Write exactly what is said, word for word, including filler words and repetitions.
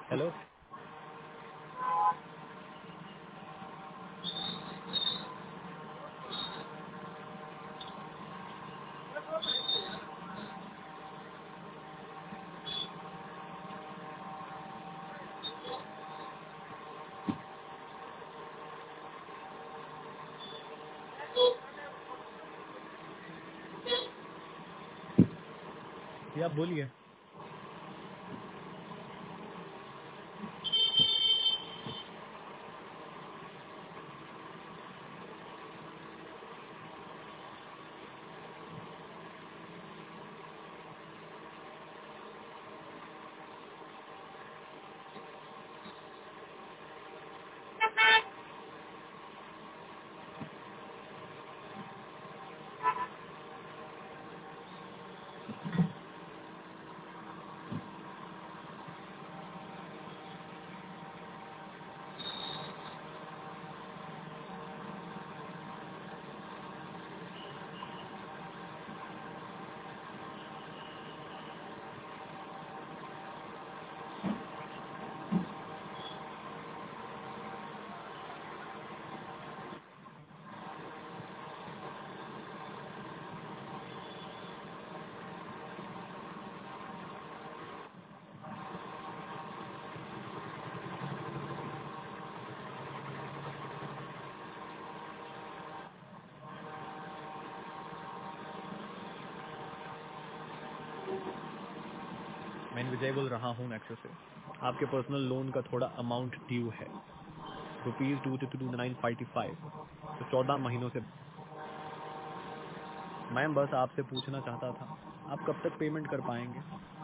Hello. जी आप बोलिए। मैं विजय बोल रहा हूँ नेक्सस से। आपके पर्सनल लोन का थोड़ा अमाउंट ड्यू है, rupees two two nine five five जो चौदह महीनों से। मैम बस आपसे पूछना चाहता था आप कब तक पेमेंट कर पाएंगे।